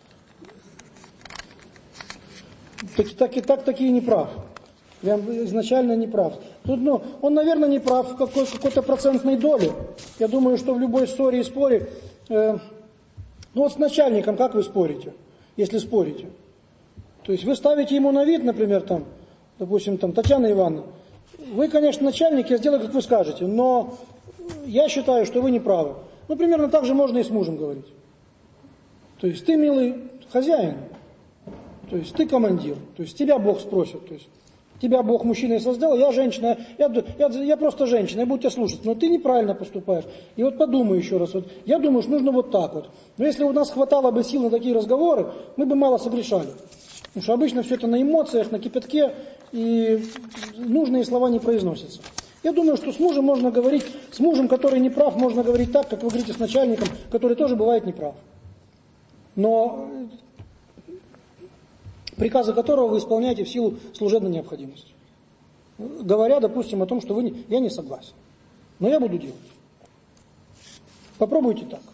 Такие не прав. Прям изначально не прав. Тут, он, наверное, не прав в какой-то процентной доле. Я думаю, что в любой ссоре и споре... вот с начальником как вы спорите, если спорите? То есть вы ставите ему на вид, например, допустим, Татьяна Ивановна. Вы, конечно, начальник, я сделаю, как вы скажете, но я считаю, что вы не правы. Примерно так же можно и с мужем говорить. То есть ты, милый, хозяин, то есть ты командир, то есть тебя Бог спросит, то есть тебя Бог мужчиной создал, я женщина, я просто женщина, я буду тебя слушать, но ты неправильно поступаешь. И вот подумай еще раз, я думаю, что нужно вот так вот. Но если у нас хватало бы сил на такие разговоры, мы бы мало согрешали. Потому что обычно все это на эмоциях, на кипятке, и нужные слова не произносятся. Я думаю, что с мужем можно говорить, с мужем, который не прав, можно говорить так, как вы говорите с начальником, который тоже бывает неправ. Но приказы которого вы исполняете в силу служебной необходимости. Говоря, допустим, о том, что я не согласен. Но я буду делать. Попробуйте так.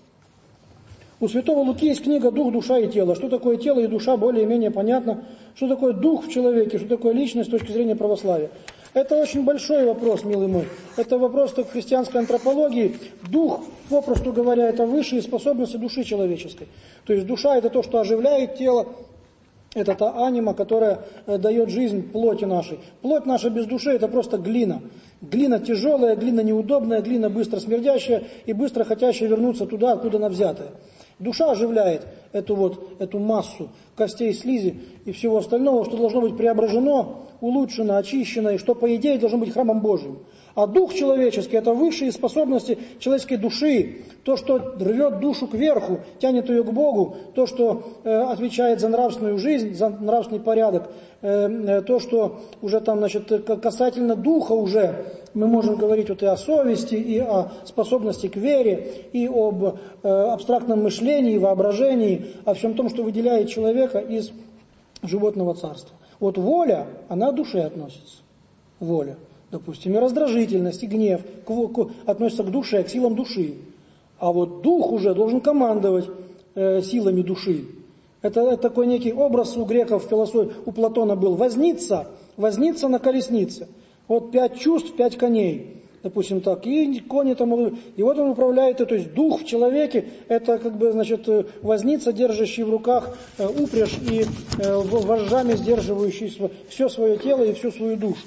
У святого Луки есть книга «Дух, душа и тело». Что такое тело и душа, более-менее понятно. Что такое дух в человеке, что такое личность с точки зрения православия. Это очень большой вопрос, милый мой. Это вопрос в христианской антропологии. Дух, попросту говоря, это высшие способности души человеческой. То есть душа – это то, что оживляет тело. Это та анима, которая дает жизнь плоти нашей. Плоть наша без души – это просто глина. Глина тяжелая, глина неудобная, глина быстро смердящая и быстро хотящая вернуться туда, откуда она взятая. Душа оживляет эту массу костей, слизи и всего остального, что должно быть преображено, улучшено, очищено, и что, по идее, должно быть храмом Божьим. А дух человеческий – это высшие способности человеческой души, то, что рвет душу кверху, тянет ее к Богу, то, что отвечает за нравственную жизнь, за нравственный порядок, то, что уже касательно духа уже мы можем говорить и о совести, и о способности к вере, и об абстрактном мышлении, воображении, о всем том, что выделяет человека из животного царства. Вот воля, она к душе относится. Воля. Допустим, и раздражительность, и гнев относятся к душе, к силам души. А вот дух уже должен командовать силами души. Это такой некий образ у греков в философии, у Платона был. Возница на колеснице. Вот 5 чувств, 5 коней. Допустим, так, и кони и вот он управляет, то есть дух в человеке, это возница, держащий в руках упряжь и вожжами сдерживающий все свое тело и всю свою душу.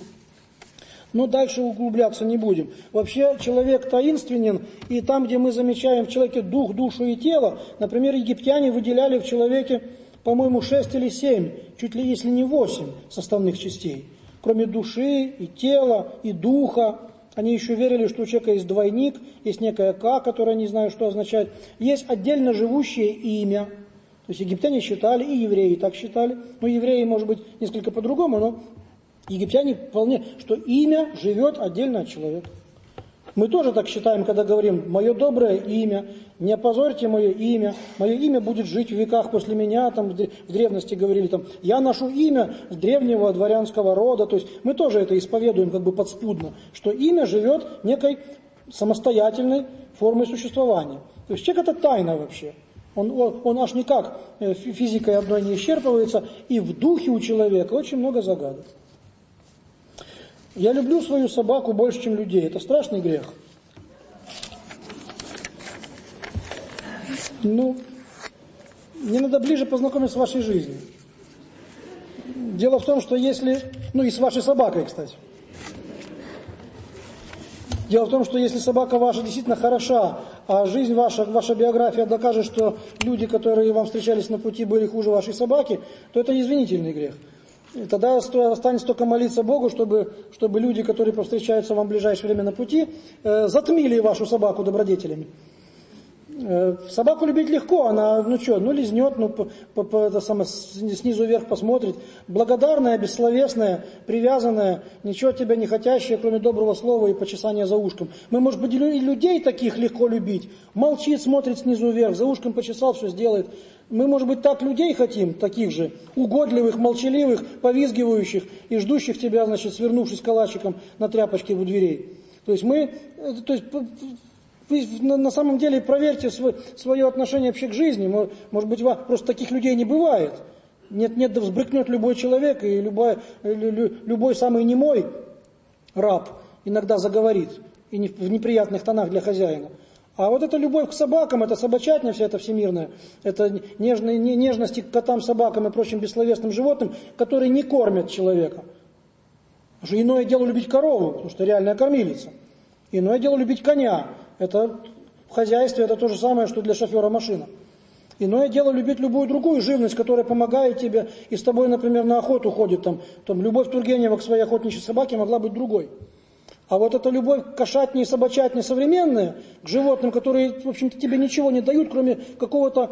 Но дальше углубляться не будем. Вообще человек таинственен, и там, где мы замечаем в человеке дух, душу и тело, например, египтяне выделяли в человеке, по-моему, 6 или 7, чуть ли если не 8 составных частей. Кроме души и тела, и духа. Они еще верили, что у человека есть двойник, есть некое «к», которое не знаю, что означает. Есть отдельно живущее имя. То есть египтяне считали, и евреи так считали. Но евреи, может быть, несколько по-другому, но египтяне вполне, что имя живет отдельно от человека. Мы тоже так считаем, когда говорим «мое доброе имя», «не опозорьте мое имя будет жить в веках после меня», в древности говорили, «я ношу имя древнего дворянского рода», то есть мы тоже это исповедуем подспудно, что имя живет некой самостоятельной формой существования. То есть человек – это тайна вообще. Он аж никак физикой одной не исчерпывается, и в духе у человека очень много загадок. Я люблю свою собаку больше, чем людей. Это страшный грех. Мне надо ближе познакомиться с вашей жизнью. Дело в том, что если... и с вашей собакой, кстати. Дело в том, что если собака ваша действительно хороша, а жизнь ваша биография докажет, что люди, которые вам встречались на пути, были хуже вашей собаки, то это извинительный грех. И тогда останется только молиться Богу, чтобы люди, которые повстречаются вам в ближайшее время на пути, затмили вашу собаку добродетелями. Собаку любить легко, она, лизнет, снизу вверх посмотрит. Благодарная, бессловесная, привязанная, ничего от тебя не хотящая, кроме доброго слова и почесания за ушком. Мы, может быть, и людей таких легко любить. Молчит, смотрит снизу вверх, за ушком почесал, все сделает. Мы, может быть, так людей хотим, таких же, угодливых, молчаливых, повизгивающих и ждущих тебя, свернувшись калачиком на тряпочке у дверей. Вы на самом деле проверьте свое отношение вообще к жизни. Может быть, просто таких людей не бывает. Нет, да взбрыкнет любой человек, и любой самый немой раб иногда заговорит, и в неприятных тонах для хозяина. А вот эта любовь к собакам, это собачатня вся эта всемирная, это нежности к котам, собакам и прочим бессловесным животным, которые не кормят человека. Потому что иное дело любить корову, потому что реальная кормилица. Иное дело любить коня. Это в хозяйстве это то же самое, что для шофера машина. Иное дело любить любую другую живность, которая помогает тебе, и с тобой, например, на охоту ходит. Там любовь Тургенева к своей охотничьей собаке могла быть другой. А вот эта любовь к кошатне и собачатне современная, к животным, которые, в общем-то, тебе ничего не дают, кроме какого-то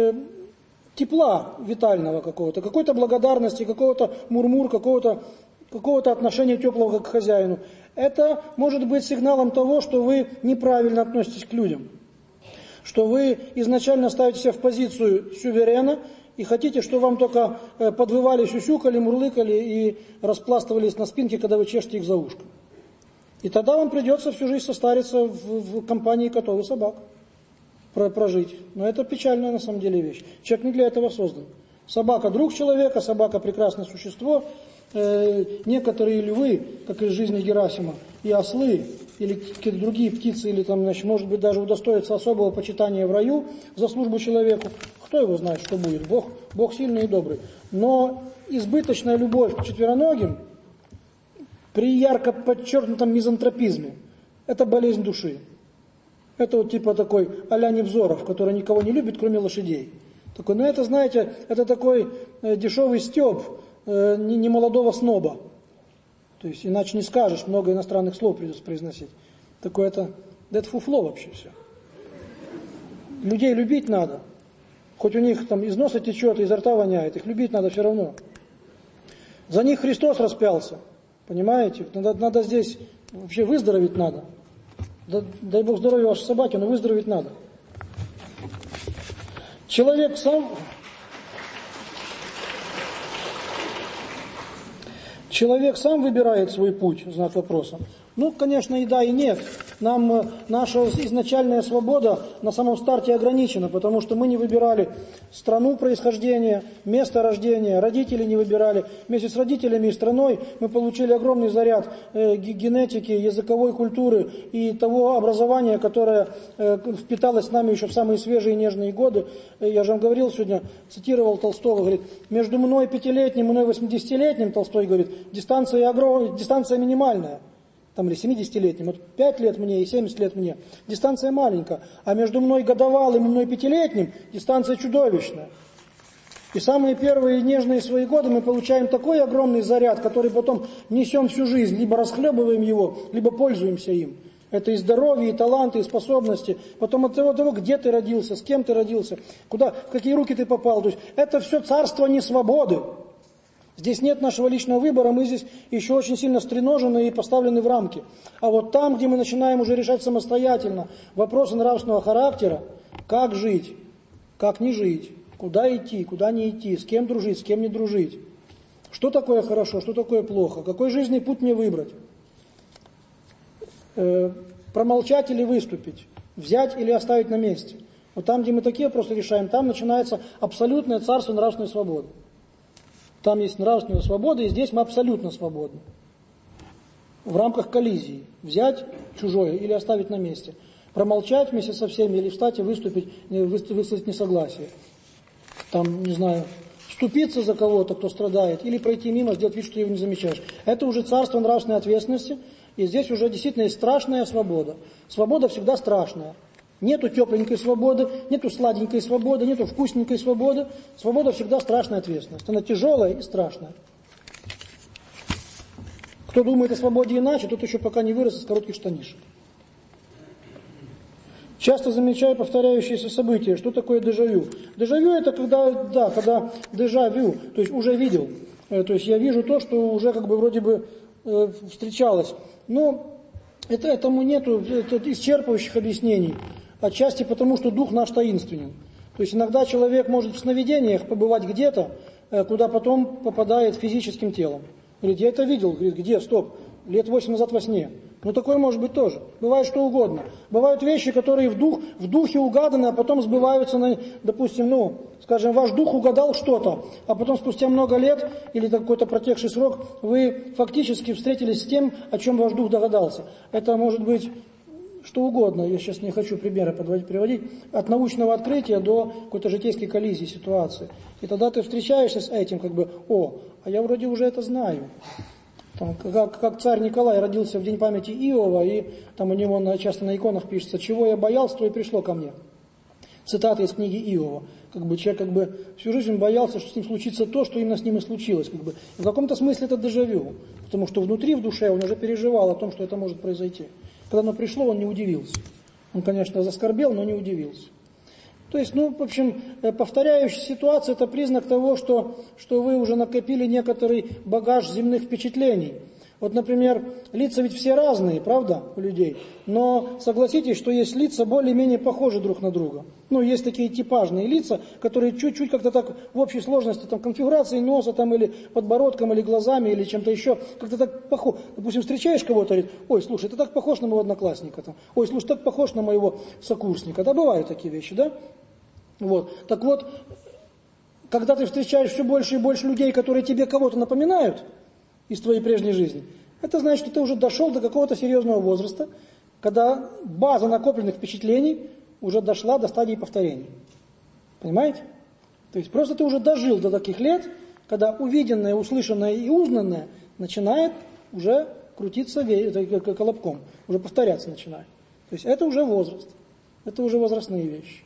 тепла витального какой-то благодарности, какого-то мурмур, какого-то отношения теплого к хозяину. Это может быть сигналом того, что вы неправильно относитесь к людям. Что вы изначально ставите себя в позицию сюверена и хотите, что вам только подвывали, сюсюкали, мурлыкали и распластывались на спинке, когда вы чешете их за ушко. И тогда вам придется всю жизнь состариться в компании котов и собак. Прожить. Но это печальная на самом деле вещь. Человек не для этого создан. Собака друг человека, собака прекрасное существо. Некоторые львы, как из жизни Герасима, и ослы, или какие-то другие птицы, или может быть даже удостоятся особого почитания в раю за службу человеку. Кто его знает, что будет? Бог сильный и добрый. Но избыточная любовь к четвероногим при ярко подчеркнутом мизантропизме – это болезнь души. Это вот типа такой а-ля Невзоров, который никого не любит, кроме лошадей. Это, знаете, это такой дешевый стёб, не молодого сноба. То есть, иначе не скажешь, много иностранных слов придется произносить. Это фуфло вообще все. Людей любить надо. Хоть у них из носа течет, изо рта воняет, их любить надо все равно. За них Христос распялся. Понимаете? Надо здесь вообще выздороветь надо. Дай Бог здоровья вашей собаке, но выздороветь надо. Человек сам выбирает свой путь, знак вопроса. Конечно, и да, и нет. Наша изначальная свобода на самом старте ограничена, потому что мы не выбирали страну происхождения, место рождения, родители не выбирали. Вместе с родителями и страной мы получили огромный заряд генетики, языковой культуры и того образования, которое впиталось с нами еще в самые свежие и нежные годы. Я же вам говорил сегодня, цитировал Толстого, говорит, между мной 5-летним и мной 80-летним, Толстой говорит, дистанция минимальная. Или 70-летним, 5 лет мне и 70 лет мне, дистанция маленькая, а между мной годовалым и мной 5-летним дистанция чудовищная. И самые первые нежные свои годы мы получаем такой огромный заряд, который потом несем всю жизнь, либо расхлебываем его, либо пользуемся им. Это и здоровье, и таланты, и способности. Потом от того, где ты родился, с кем ты родился, в какие руки ты попал. То есть это все царство несвободы. Здесь нет нашего личного выбора, мы здесь еще очень сильно стреножены и поставлены в рамки. А вот там, где мы начинаем уже решать самостоятельно вопросы нравственного характера, как жить, как не жить, куда идти, куда не идти, с кем дружить, с кем не дружить, что такое хорошо, что такое плохо, какой жизненный путь мне выбрать, промолчать или выступить, взять или оставить на месте. Вот там, где мы такие вопросы решаем, там начинается абсолютное царство нравственной свободы. Там есть нравственная свобода, и здесь мы абсолютно свободны. В рамках коллизии. Взять чужое или оставить на месте. Промолчать вместе со всеми или встать и высказать несогласие. Вступиться за кого-то, кто страдает, или пройти мимо, сделать вид, что ты его не замечаешь. Это уже царство нравственной ответственности, и здесь уже действительно есть страшная свобода. Свобода всегда страшная. Нету тепленькой свободы, нету сладенькой свободы, нету вкусненькой свободы. Свобода всегда страшная ответственность. Она тяжелая и страшная. Кто думает о свободе иначе, тот еще пока не вырос из коротких штанишек. Часто замечаю повторяющиеся события. Что такое дежавю? Дежавю это когда дежавю, то есть уже видел. То есть я вижу то, что уже как бы вроде бы встречалось. Но этому нету исчерпывающих объяснений. Отчасти потому, что дух наш таинственен. То есть иногда человек может в сновидениях побывать где-то, куда потом попадает физическим телом. Говорит, я это видел. Говорит, где? Стоп. Лет 8 назад во сне. Ну, такое может быть тоже. Бывает что угодно. Бывают вещи, которые в духе угаданы, а потом сбываются, допустим, скажем, ваш дух угадал что-то, а потом спустя много лет или какой-то протекший срок вы фактически встретились с тем, о чем ваш дух догадался. Это может быть что угодно. Я сейчас не хочу примеры приводить. От научного открытия до какой-то житейской коллизии ситуации. И тогда ты встречаешься с этим, а я вроде уже это знаю. Там, как царь Николай родился в день памяти Иова, и там у него часто на иконах пишется: «Чего я боялся, то и пришло ко мне». Цитата из книги Иова. Человек всю жизнь боялся, что с ним случится то, что именно с ним и случилось. И в каком-то смысле это дежавю, потому что внутри, в душе он уже переживал о том, что это может произойти. Когда оно пришло, он не удивился. Он, конечно, заскорбел, но не удивился. То есть, в общем, повторяющаяся ситуация – это признак того, что вы уже накопили некоторый багаж земных впечатлений. Вот, например, лица ведь все разные, правда, у людей? Но согласитесь, что есть лица более-менее похожи друг на друга. Есть такие типажные лица, которые чуть-чуть как-то так в общей сложности, конфигурацией носа, или подбородком, или глазами, или чем-то еще, как-то так похож. Допустим, встречаешь кого-то, говорит: ой, слушай, ты так похож на моего одноклассника. Ой, слушай, так похож на моего сокурсника. Да, бывают такие вещи, да? Так вот, когда ты встречаешь все больше и больше людей, которые тебе кого-то напоминают из твоей прежней жизни, это значит, что ты уже дошел до какого-то серьезного возраста, когда база накопленных впечатлений уже дошла до стадии повторений. Понимаете? То есть просто ты уже дожил до таких лет, когда увиденное, услышанное и узнанное начинает уже крутиться колобком, уже повторяться начинает. То есть это уже возраст, это уже возрастные вещи.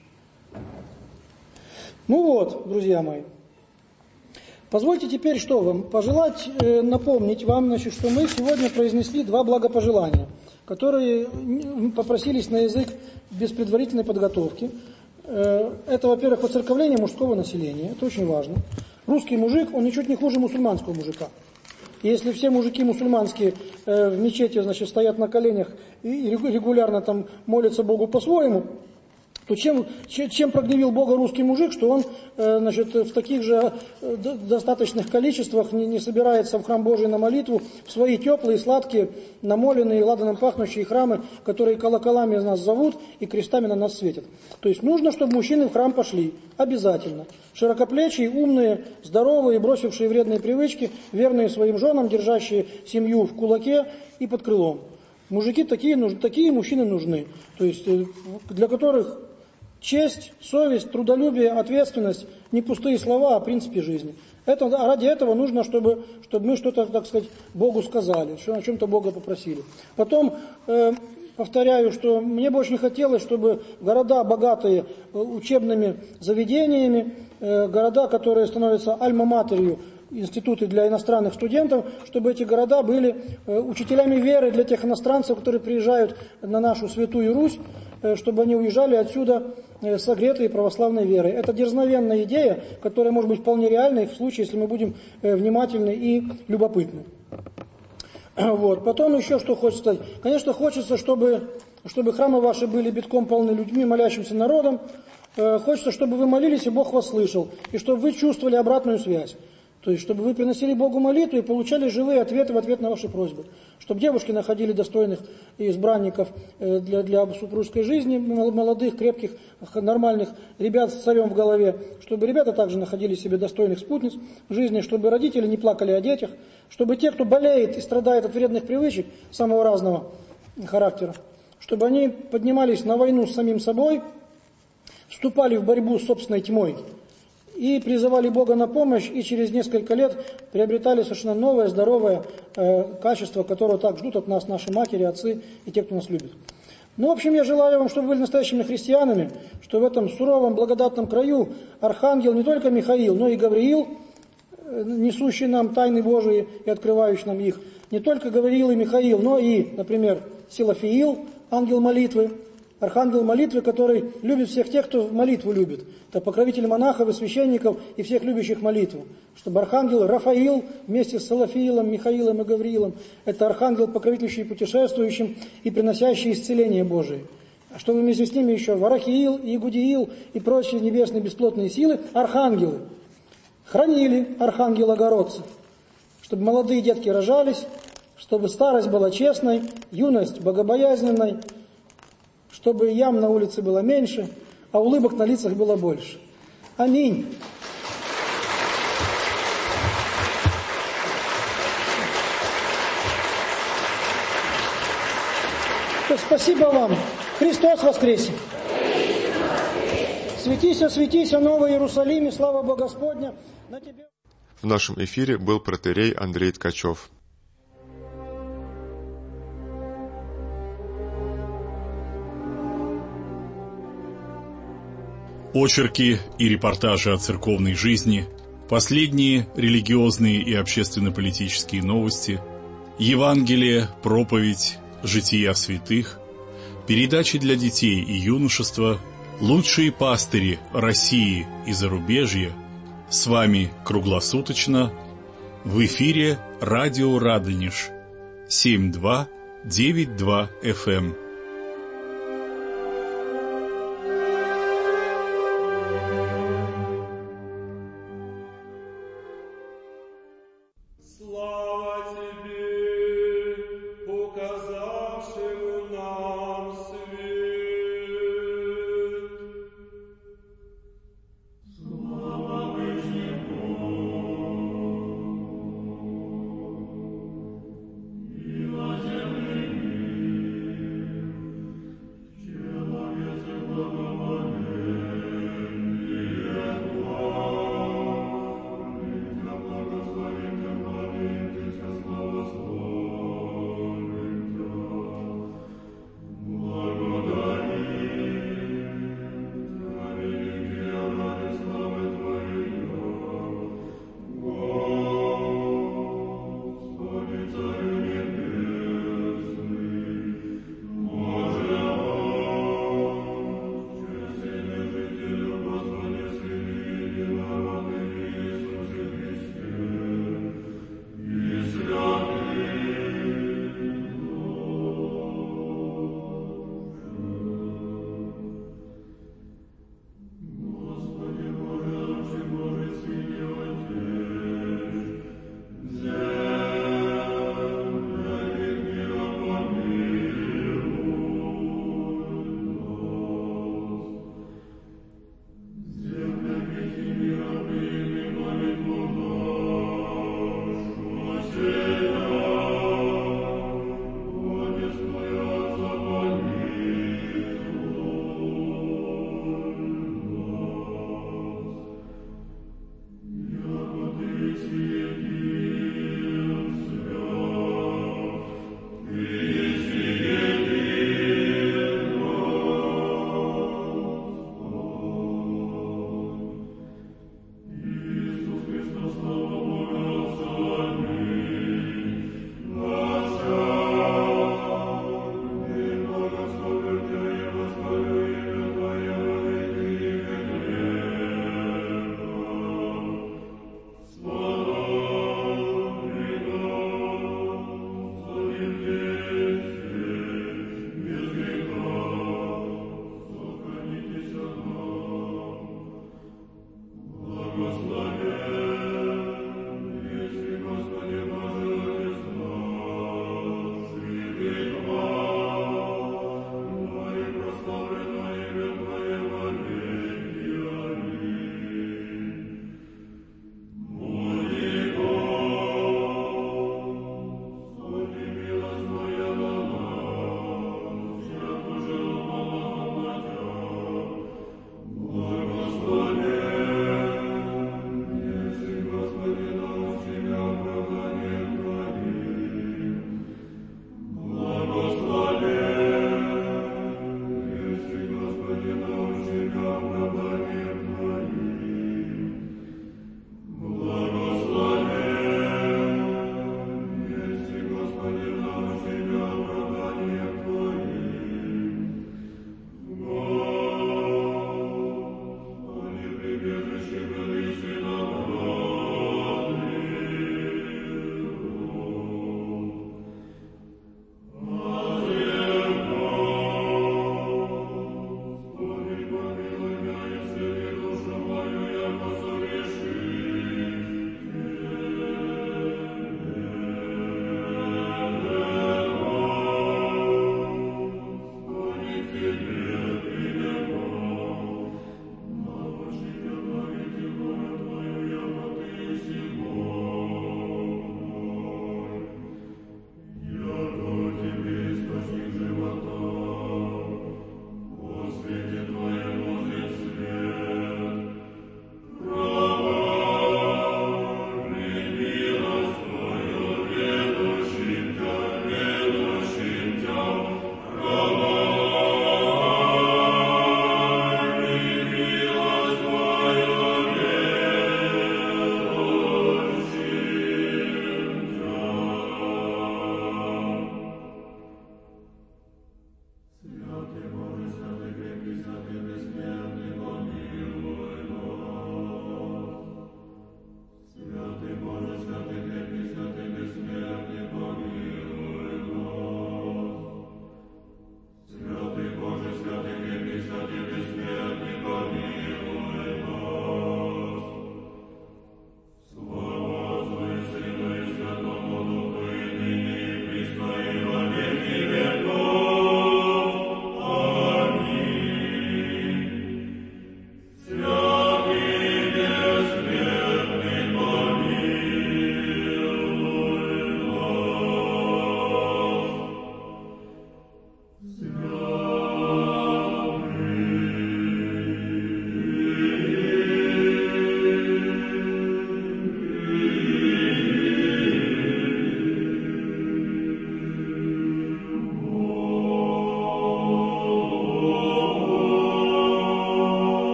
Друзья мои, позвольте теперь что вам? Пожелать, напомнить вам, что мы сегодня произнесли 2 благопожелания, которые попросились на язык без предварительной подготовки. Это, во-первых, воцерковление мужского населения, это очень важно. Русский мужик, он ничуть не хуже мусульманского мужика. И если все мужики мусульманские в мечети, стоят на коленях и регулярно молятся Богу по-своему, то чем прогневил Бога русский мужик, что он в таких же достаточных количествах не собирается в храм Божий на молитву, в свои теплые, сладкие, намоленные, ладаном пахнущие храмы, которые колоколами нас зовут и крестами на нас светят. То есть нужно, чтобы мужчины в храм пошли, обязательно. Широкоплечие, умные, здоровые, бросившие вредные привычки, верные своим женам, держащие семью в кулаке и под крылом. Мужики такие мужчины нужны, то есть для которых честь, совесть, трудолюбие, ответственность – не пустые слова, а принципы жизни. Ради этого нужно, чтобы мы что-то, Богу сказали, о чем-то Бога попросили. Потом, повторяю, что мне бы очень хотелось, чтобы города, богатые учебными заведениями, города, которые становятся альма-матерью, институты для иностранных студентов, чтобы эти города были учителями веры для тех иностранцев, которые приезжают на нашу Святую Русь, чтобы они уезжали отсюда согретые православной верой. Это дерзновенная идея, которая может быть вполне реальной в случае, если мы будем внимательны и любопытны. Потом еще что хочется сказать. Конечно, хочется, чтобы храмы ваши были битком полны людьми, молящимся народом. Хочется, чтобы вы молились, и Бог вас слышал, и чтобы вы чувствовали обратную связь. То есть, чтобы вы приносили Богу молитву и получали живые ответы в ответ на ваши просьбы. Чтобы девушки находили достойных избранников для супружеской жизни, молодых, крепких, нормальных ребят с царем в голове. Чтобы ребята также находили себе достойных спутниц в жизни. Чтобы родители не плакали о детях. Чтобы те, кто болеет и страдает от вредных привычек самого разного характера, чтобы они поднимались на войну с самим собой, вступали в борьбу с собственной тьмой и призывали Бога на помощь, и через несколько лет приобретали совершенно новое, здоровое качество, которого так ждут от нас наши матери, отцы и те, кто нас любит. В общем, я желаю вам, чтобы вы были настоящими христианами, что в этом суровом, благодатном краю архангел не только Михаил, но и Гавриил несущий нам тайны Божии и открывающий нам их. Не только Гавриил и Михаил, но и, например, Силафиил, ангел молитвы, архангел молитвы, который любит всех тех, кто молитву любит. Это покровитель монахов и священников и всех любящих молитву. Чтобы архангел Рафаил вместе с Салафиилом, Михаилом и Гавриилом, это архангел, покровительствующий путешествующим и приносящий исцеление Божие. А чтобы вместе с ними еще Варахиил, Игудиил и прочие небесные бесплотные силы, архангелы, хранили архангела-городца, чтобы молодые детки рожались, чтобы старость была честной, юность богобоязненной, чтобы ям на улице было меньше, а улыбок на лицах было больше. Аминь. Спасибо вам. Христос воскресе! Светися, светися, Новый Иерусалим, и слава Бога Господня на тебе. В нашем эфире был протоиерей Андрей Ткачев. Очерки и репортажи о церковной жизни, последние религиозные и общественно-политические новости, Евангелие, проповедь, жития святых, передачи для детей и юношества, лучшие пастыри России и зарубежья. С вами круглосуточно в эфире радио Радонеж 7292 FM.